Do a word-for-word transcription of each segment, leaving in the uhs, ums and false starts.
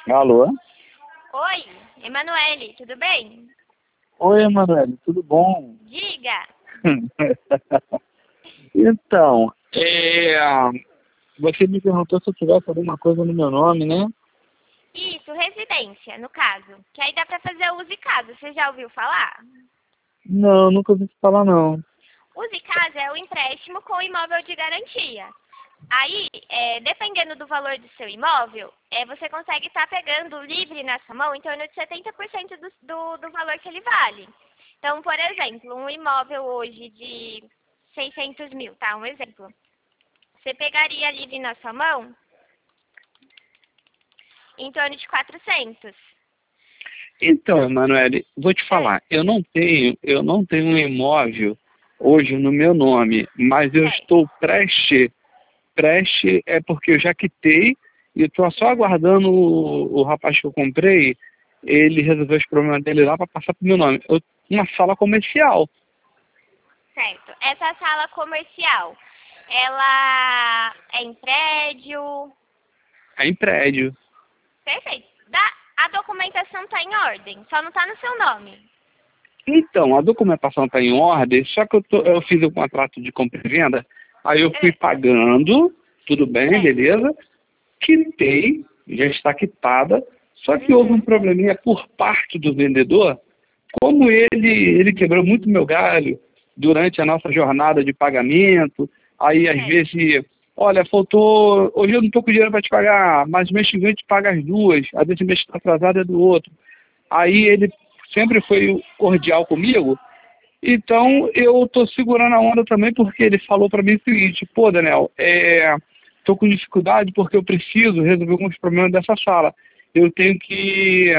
Alô? Oi, Emanuele, tudo bem? Oi, Emanuele, tudo bom? Diga. Então, é, você me perguntou se eu tivesse alguma coisa no meu nome, né? Isso, residência, no caso. Que aí dá pra fazer o Use Casa, você já ouviu falar? Não, nunca ouvi falar, não. Use Casa é o empréstimo com imóvel de garantia. Aí, é, dependendo do valor do seu imóvel, é, você consegue estar pegando livre na sua mão em torno de setenta por cento do, do, do valor que ele vale. Então, por exemplo, um imóvel hoje de seiscentos mil, tá? Um exemplo. Você pegaria livre na sua mão em torno de quatrocentos. Então, Emanuele, vou te falar, eu não tenho, eu não tenho um imóvel hoje no meu nome, mas eu É. estou prestes, prestes é porque eu já quitei e estou só aguardando o, o rapaz que eu comprei, ele resolver os problemas dele lá para passar pro meu nome. Eu, uma sala comercial. Certo. Essa sala comercial, ela é em prédio? É em prédio. Perfeito. Da, a documentação está em ordem, só não está no seu nome. Então, a documentação está em ordem, só que eu, tô, eu fiz o contrato de compra e venda, aí eu fui É. pagando, tudo bem, É. beleza, quitei, já está quitada, só que houve um probleminha por parte do vendedor, como ele, ele quebrou muito meu galho durante a nossa jornada de pagamento, aí às É. vezes, olha, faltou, hoje eu não estou com dinheiro para te pagar, mas mês que vem eu te paga as duas, às vezes o mês está atrasado é do outro. Aí ele sempre foi cordial comigo, então eu estou segurando a onda também porque ele falou para mim o seguinte, pô, Daniel, é, estou com dificuldade porque eu preciso resolver alguns problemas dessa sala. Eu tenho que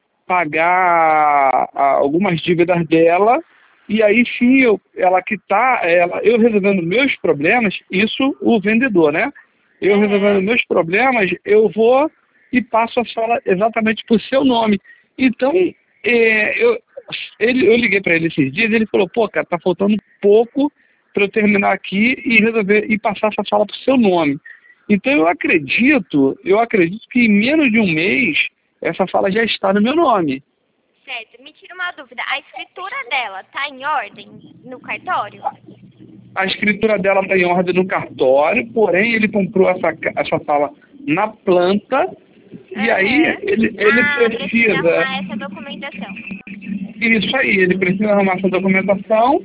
pagar ah, algumas dívidas dela e aí sim eu, ela quitar, ela, eu resolvendo meus problemas, isso o vendedor, né? Eu resolvendo meus problemas, eu vou e passo a sala exatamente por seu nome. Então, é, eu, ele, eu liguei para ele esses dias e ele falou, pô, cara, tá faltando pouco para eu terminar aqui e resolver e passar essa sala pro seu nome. Então eu acredito, eu acredito que em menos de um mês essa sala já está no meu nome. Certo. Me tira uma dúvida. A escritura dela está em ordem no cartório? A escritura dela está em ordem no cartório, porém ele comprou essa, ca- essa sala na planta e aí Aham. ele, ele Ah, precisa precisa, arrumar essa documentação. isso aí, ele precisa arrumar essa documentação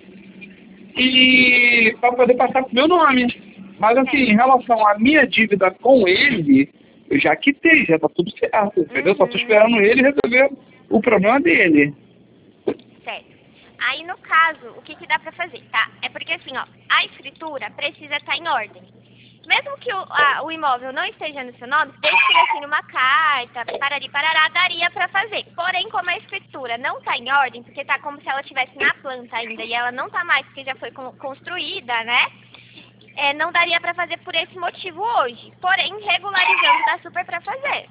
e para poder passar pro meu nome. Mas assim, em relação à minha dívida com ele, eu já quitei, já tá tudo certo, entendeu? Só tô Uhum. esperando ele resolver o problema dele. Certo. Aí, no caso, o que, que dá pra fazer, tá? É porque, assim, ó, a escritura precisa estar em ordem. Mesmo que o, a- o imóvel não esteja no seu nome, desde que ele assine uma carta, parari, parará, daria pra fazer. Porém, como a escritura não tá em ordem, porque tá como se ela estivesse na planta ainda, e ela não tá mais porque já foi con- construída, né? É, não daria pra fazer por esse motivo hoje. Porém, regularizando dá super pra fazer.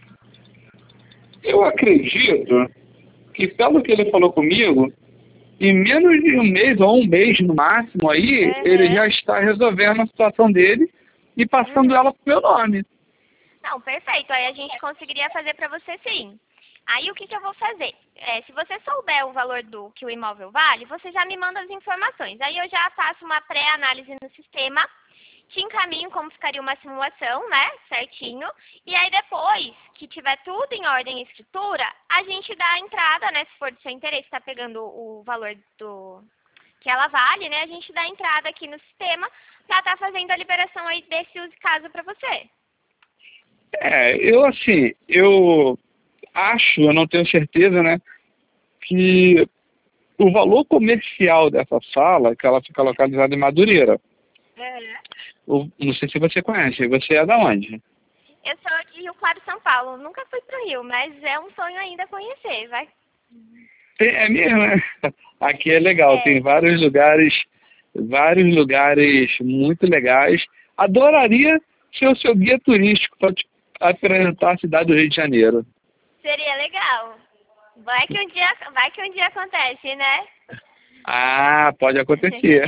Eu acredito que, pelo que ele falou comigo, em menos de um mês ou um mês no máximo aí, ele Uhum. já está resolvendo a situação dele e passando Uhum. ela pro meu nome. Não, perfeito. Aí a gente conseguiria fazer para você sim. Aí o que, que eu vou fazer? É, se você souber o valor do que o imóvel vale, você já me manda as informações. Aí eu já faço uma pré-análise no sistema, te encaminho como ficaria uma simulação, né? Certinho. E aí depois que tiver tudo em ordem e escritura, a gente dá a entrada, né? Se for do seu interesse, tá pegando o valor do que ela vale, né? A gente dá a entrada aqui no sistema para estar fazendo a liberação aí desse use caso para você. É, eu assim, eu acho, eu não tenho certeza, né, que o valor comercial dessa sala, que ela fica localizada em Madureira, É. o- não sei se você conhece, você é da onde? Eu sou de Rio Claro, São Paulo. Nunca fui pro Rio, mas é um sonho ainda conhecer, vai. Tem- é mesmo, né? Aqui é legal, É. tem vários lugares, vários lugares muito legais. Adoraria ser o seu guia turístico para te apresentar a cidade do Rio de Janeiro. Seria legal. Vai que um dia, vai que um dia acontece, né? Ah, pode acontecer.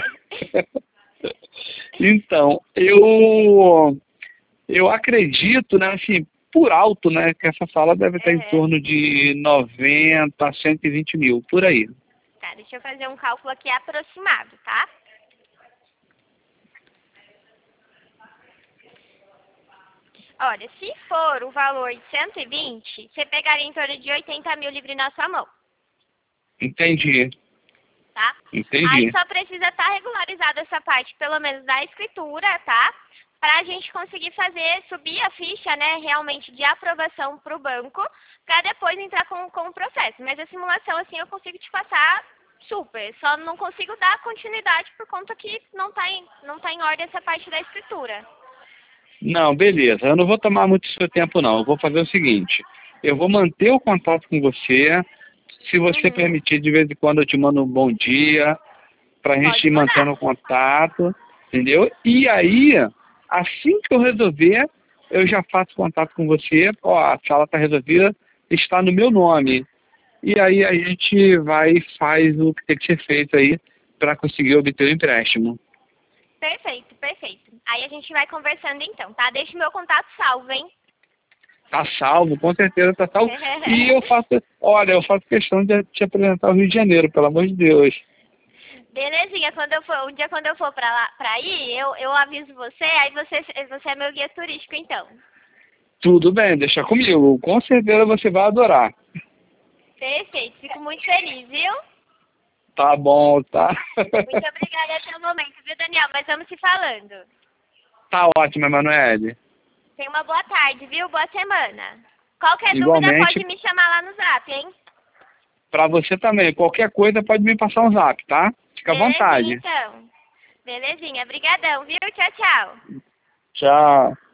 Então, eu eu acredito, né, assim, por alto, né, que essa sala deve estar em Uhum. torno de noventa a cento e vinte mil, por aí. Tá, deixa eu fazer um cálculo aqui aproximado, tá? Olha, se for o valor de cento e vinte, você pegaria em torno de oitenta mil livre na sua mão, Entendi, tá? entendi. Aí só precisa estar regularizada essa parte, pelo menos da escritura, tá? Pra gente conseguir fazer, subir a ficha, né, realmente de aprovação pro banco, pra depois entrar com, com o processo. Mas a simulação, assim, eu consigo te passar super. Só não consigo dar continuidade por conta que não tá em, não tá em ordem essa parte da escritura. Não, beleza. Eu não vou tomar muito seu tempo, não. Eu vou fazer o seguinte. Eu vou manter o contato com você. Se você Uhum. permitir, de vez em quando eu te mando um bom dia, pra gente Pode ir mantendo mandar. o contato, entendeu? E aí, assim que eu resolver, eu já faço contato com você. Ó, a sala está resolvida, está no meu nome. E aí a gente vai e faz o que tem que ser feito aí para conseguir obter o empréstimo. Perfeito, perfeito. Aí a gente vai conversando então, tá? Deixa o meu contato salvo, hein? Tá salvo, com certeza tá salvo. E eu faço, olha, eu faço questão de te apresentar o Rio de Janeiro, pelo amor de Deus. Belezinha, quando eu for, um dia quando eu for pra lá, pra aí, eu, eu aviso você, aí você, você é meu guia turístico então. Tudo bem, deixa comigo. Com certeza você vai adorar. Perfeito, fico muito feliz, viu? Tá bom, tá? Muito obrigada até o momento, viu, Daniel? Mas vamos se falando. Tá ótimo, Emanuele. Tenha uma boa tarde, viu? Boa semana. Qualquer dúvida Igualmente. pode me chamar lá no zap, hein? Pra você também. Qualquer coisa pode me passar um zap, tá? Fica à vontade. Belezinha, então. Belezinha, brigadão, viu? Tchau, tchau. Tchau.